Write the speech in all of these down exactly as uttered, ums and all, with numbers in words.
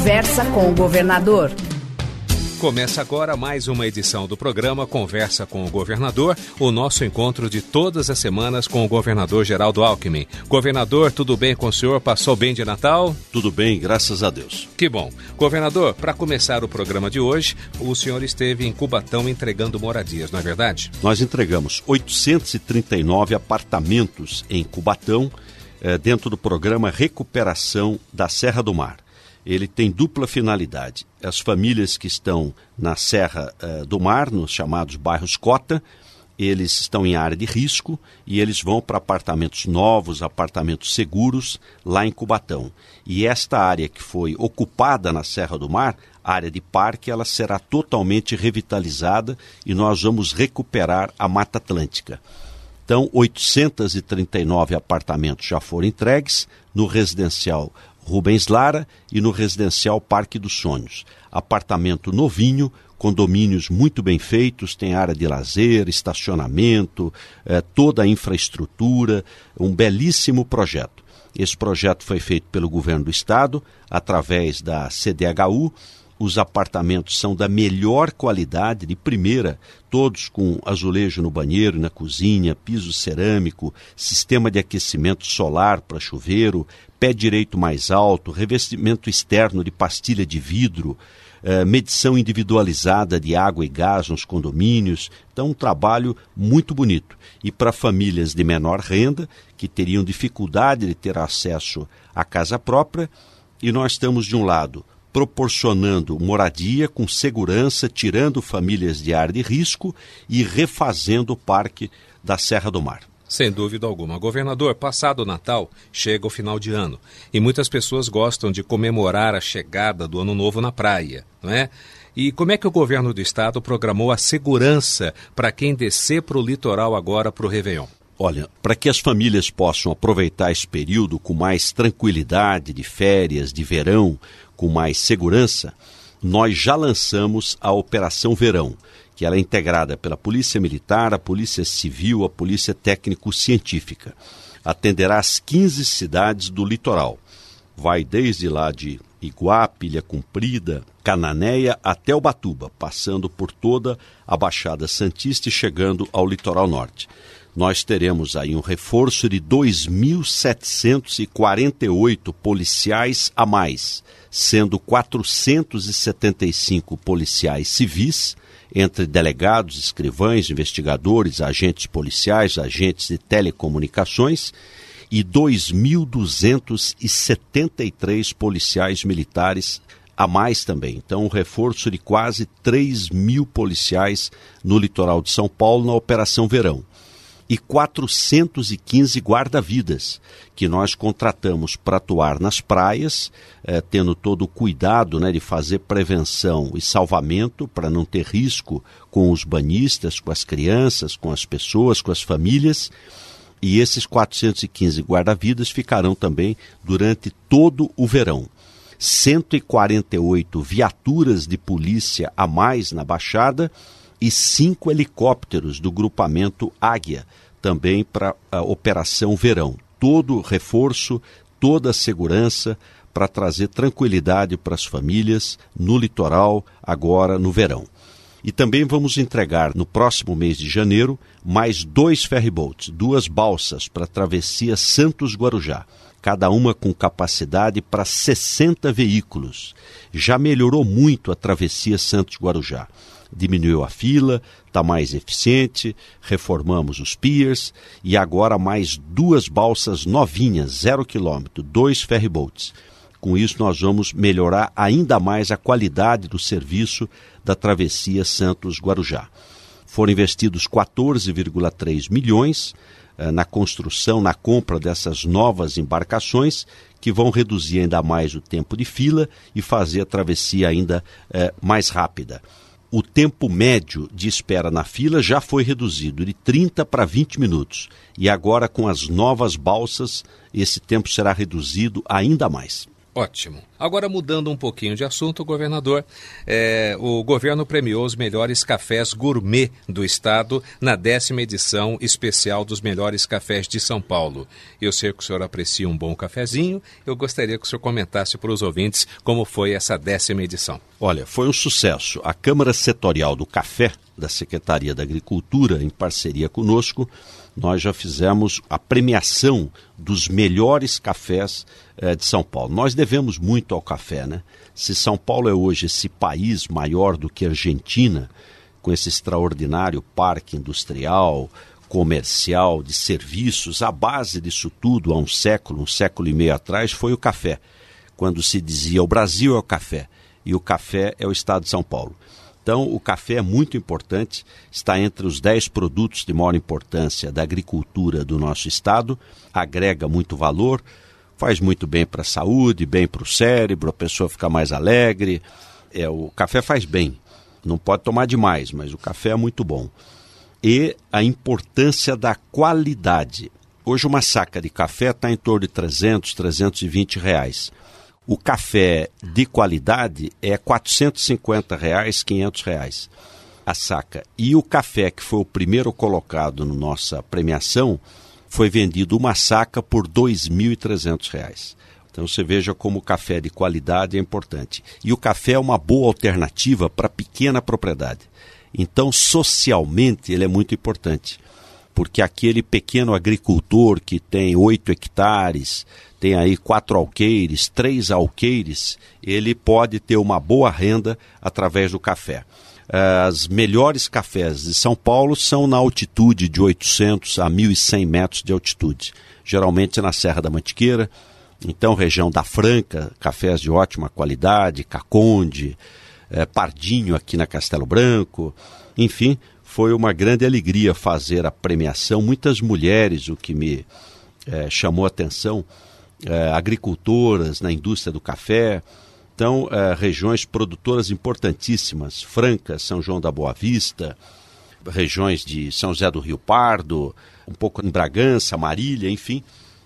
Conversa com o Governador. Começa agora mais uma edição do programa Conversa com o Governador, o nosso encontro de todas as semanas com o governador Geraldo Alckmin. Governador, tudo bem com o senhor? Passou bem de Natal? Tudo bem, graças a Deus. Que bom. Governador, para começar o programa de hoje, o senhor esteve em Cubatão entregando moradias, não é verdade? Nós entregamos oitocentos e trinta e nove apartamentos em Cubatão, eh, dentro do programa Recuperação da Serra do Mar. Ele tem dupla finalidade. As famílias que estão na Serra uh, do Mar, nos chamados bairros Cota, eles estão em área de risco e eles vão para apartamentos novos, apartamentos seguros, lá em Cubatão. E esta área que foi ocupada na Serra do Mar, área de parque, ela será totalmente revitalizada e nós vamos recuperar a Mata Atlântica. Então, oitocentos e trinta e nove apartamentos já foram entregues no residencial Rubens Lara e no residencial Parque dos Sonhos. Apartamento novinho, condomínios muito bem feitos, tem área de lazer, estacionamento, eh, toda a infraestrutura, um belíssimo projeto. Esse projeto foi feito pelo governo do estado, através da C D H U. Os apartamentos são da melhor qualidade, de primeira, todos com azulejo no banheiro e na cozinha, piso cerâmico, sistema de aquecimento solar para chuveiro, pé direito mais alto, revestimento externo de pastilha de vidro, eh, medição individualizada de água e gás nos condomínios. Então, um trabalho muito bonito. E para famílias de menor renda, que teriam dificuldade de ter acesso à casa própria, e nós estamos, de um lado, proporcionando moradia com segurança, tirando famílias de área de risco e refazendo o parque da Serra do Mar. Sem dúvida alguma. Governador, passado o Natal, chega o final de ano e muitas pessoas gostam de comemorar a chegada do Ano Novo na praia, não é? E como é que o governo do estado programou a segurança para quem descer para o litoral agora para o Réveillon? Olha, para que as famílias possam aproveitar esse período com mais tranquilidade, de férias, de verão, com mais segurança, nós já lançamos a Operação Verão, que ela é integrada pela Polícia Militar, a Polícia Civil, a Polícia Técnico-Científica. Atenderá as quinze cidades do litoral. Vai desde lá de Iguá, Pilha Comprida, Cananéia até Ubatuba, passando por toda a Baixada Santista e chegando ao litoral norte. Nós teremos aí um reforço de dois mil setecentos e quarenta e oito policiais a mais, sendo quatrocentos e setenta e cinco policiais civis, entre delegados, escrivães, investigadores, agentes policiais, agentes de telecomunicações, e dois mil duzentos e setenta e três policiais militares a mais também. Então, um reforço de quase três mil policiais no litoral de São Paulo na Operação Verão. E quatrocentos e quinze guarda-vidas que nós contratamos para atuar nas praias, eh, tendo todo o cuidado, né, de fazer prevenção e salvamento para não ter risco com os banhistas, com as crianças, com as pessoas, com as famílias. E esses quatrocentos e quinze guarda-vidas ficarão também durante todo o verão. cento e quarenta e oito viaturas de polícia a mais na Baixada e cinco helicópteros do grupamento Águia, também para a Operação Verão. Todo reforço, toda a segurança para trazer tranquilidade para as famílias no litoral, agora no verão. E também vamos entregar no próximo mês de janeiro mais dois ferryboats, duas balsas para a travessia Santos-Guarujá, cada uma com capacidade para sessenta veículos. Já melhorou muito a travessia Santos-Guarujá. Diminuiu a fila, está mais eficiente, reformamos os piers e agora mais duas balsas novinhas, zero quilômetro, dois ferryboats. Com isso nós vamos melhorar ainda mais a qualidade do serviço da travessia Santos-Guarujá. Foram investidos quatorze vírgula três milhões eh, na construção, na compra dessas novas embarcações que vão reduzir ainda mais o tempo de fila e fazer a travessia ainda eh, mais rápida. O tempo médio de espera na fila já foi reduzido de trinta para vinte minutos. E agora, com as novas balsas, esse tempo será reduzido ainda mais. Ótimo. Agora, mudando um pouquinho de assunto, governador, é, o governo premiou os melhores cafés gourmet do estado na décima edição especial dos melhores cafés de São Paulo. Eu sei que o senhor aprecia um bom cafezinho, eu gostaria que o senhor comentasse para os ouvintes como foi essa décima edição. Olha, foi um sucesso. A Câmara Setorial do Café, da Secretaria da Agricultura, em parceria conosco, nós já fizemos a premiação dos melhores cafés eh, de São Paulo. Nós devemos muito ao café, né? Se São Paulo é hoje esse país maior do que a Argentina, com esse extraordinário parque industrial, comercial, de serviços, a base disso tudo há um século, um século e meio atrás, foi o café. Quando se dizia o Brasil é o café e o café é o estado de São Paulo. Então, o café é muito importante, está entre os dez produtos de maior importância da agricultura do nosso estado, agrega muito valor, faz muito bem para a saúde, bem para o cérebro, a pessoa fica mais alegre. É, o café faz bem, não pode tomar demais, mas o café é muito bom. E a importância da qualidade. Hoje uma saca de café está em torno de trezentos, trezentos e vinte reais. O café de qualidade é quatrocentos e cinquenta reais, quinhentos reais a saca. E o café que foi o primeiro colocado na nossa premiação foi vendido uma saca por dois mil e trezentos reais. Então você veja como o café de qualidade é importante. E o café é uma boa alternativa para pequena propriedade. Então socialmente ele é muito importante. Porque aquele pequeno agricultor que tem oito hectares, tem aí quatro alqueires, três alqueires, ele pode ter uma boa renda através do café. As melhores cafés de São Paulo são na altitude de oitocentos a mil e cem metros de altitude, geralmente na Serra da Mantiqueira, então região da Franca, cafés de ótima qualidade, Caconde, eh, Pardinho aqui na Castelo Branco, enfim. Foi uma grande alegria fazer a premiação. Muitas mulheres, o que me eh, chamou a atenção, eh, agricultoras na indústria do café. Então, eh, regiões produtoras importantíssimas, Franca, São João da Boa Vista, regiões de São José do Rio Pardo, um pouco em Bragança, Marília, enfim.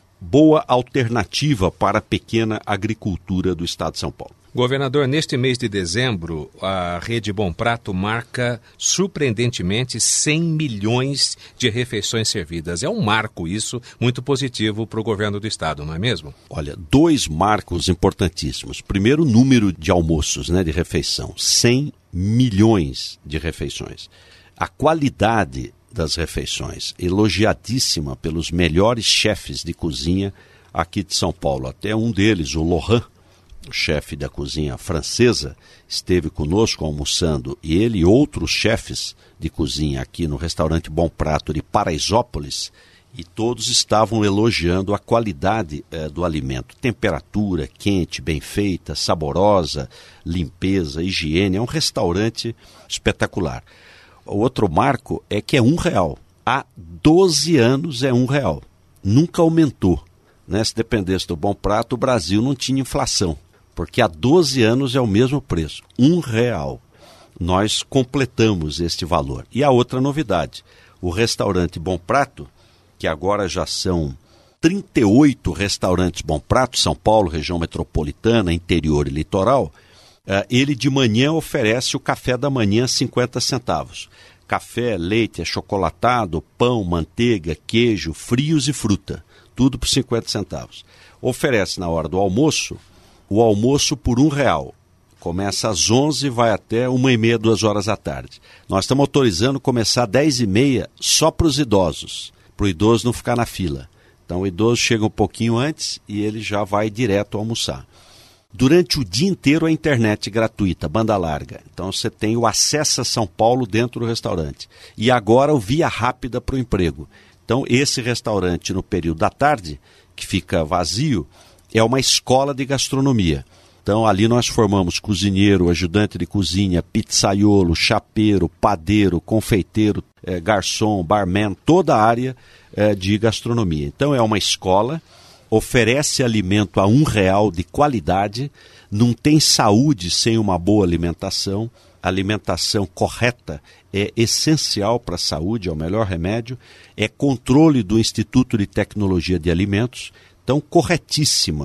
Boa alternativa para a pequena agricultura do estado de São Paulo. Governador, neste mês de dezembro, a Rede Bom Prato marca surpreendentemente cem milhões de refeições servidas. É um marco isso, muito positivo para o governo do estado, não é mesmo? Olha, dois marcos importantíssimos. Primeiro, o número de almoços, né, de refeição. cem milhões de refeições. A qualidade das refeições, elogiadíssima pelos melhores chefes de cozinha aqui de São Paulo. Até um deles, o Laurent, o chefe da cozinha francesa, esteve conosco almoçando, e ele e outros chefes de cozinha aqui no restaurante Bom Prato de Paraisópolis, e todos estavam elogiando a qualidade eh, do alimento. Temperatura quente, bem feita, saborosa, limpeza, higiene. É um restaurante espetacular. O outro marco é que é um real. Há doze anos é um real. Nunca aumentou. Né? Se dependesse do Bom Prato, o Brasil não tinha inflação. Porque há doze anos é o mesmo preço, um real. Nós completamos este valor. E a outra novidade, o restaurante Bom Prato, que agora já são trinta e oito restaurantes Bom Prato, São Paulo, região metropolitana, interior e litoral, ele de manhã oferece o café da manhã a cinquenta centavos. Café, leite, achocolatado, pão, manteiga, queijo, frios e fruta, tudo por cinquenta centavos. Oferece na hora do almoço, o almoço por um real. Começa às onze e vai até uma e meia, duas horas da tarde. Nós estamos autorizando começar às dez e meia só para os idosos, para o idoso não ficar na fila. Então o idoso chega um pouquinho antes e ele já vai direto almoçar. Durante o dia inteiro a internet gratuita, banda larga. Então você tem o Acessa São Paulo dentro do restaurante. E agora o Via Rápida para o emprego. Então esse restaurante no período da tarde, que fica vazio, é uma escola de gastronomia. Então ali nós formamos cozinheiro, ajudante de cozinha, pizzaiolo, chapeiro, padeiro, confeiteiro, eh, garçom, barman, toda a área eh, de gastronomia. Então é uma escola, oferece alimento a um real de qualidade, não tem saúde sem uma boa alimentação. A alimentação correta é essencial para a saúde, é o melhor remédio, é controle do Instituto de Tecnologia de Alimentos. Então, corretíssima,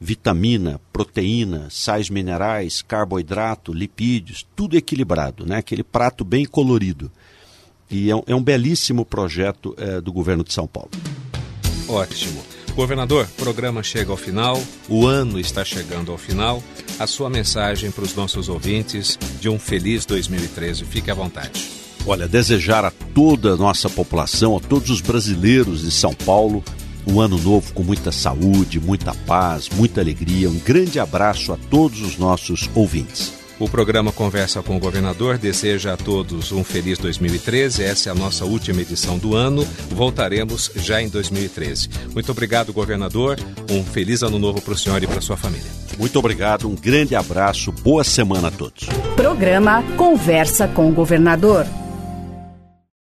vitamina, proteína, sais minerais, carboidrato, lipídios, tudo equilibrado, né? Aquele prato bem colorido. E é um, é um belíssimo projeto é, do governo de São Paulo. Ótimo. Governador, o programa chega ao final, o ano está chegando ao final. A sua mensagem para os nossos ouvintes de um feliz dois mil e treze. Fique à vontade. Olha, desejar a toda a nossa população, a todos os brasileiros de São Paulo, um ano novo com muita saúde, muita paz, muita alegria. Um grande abraço a todos os nossos ouvintes. O programa Conversa com o Governador deseja a todos um feliz dois mil e treze. Essa é a nossa última edição do ano. Voltaremos já em dois mil e treze. Muito obrigado, governador. Um feliz ano novo para o senhor e para a sua família. Muito obrigado, um grande abraço, boa semana a todos. Programa Conversa com o Governador.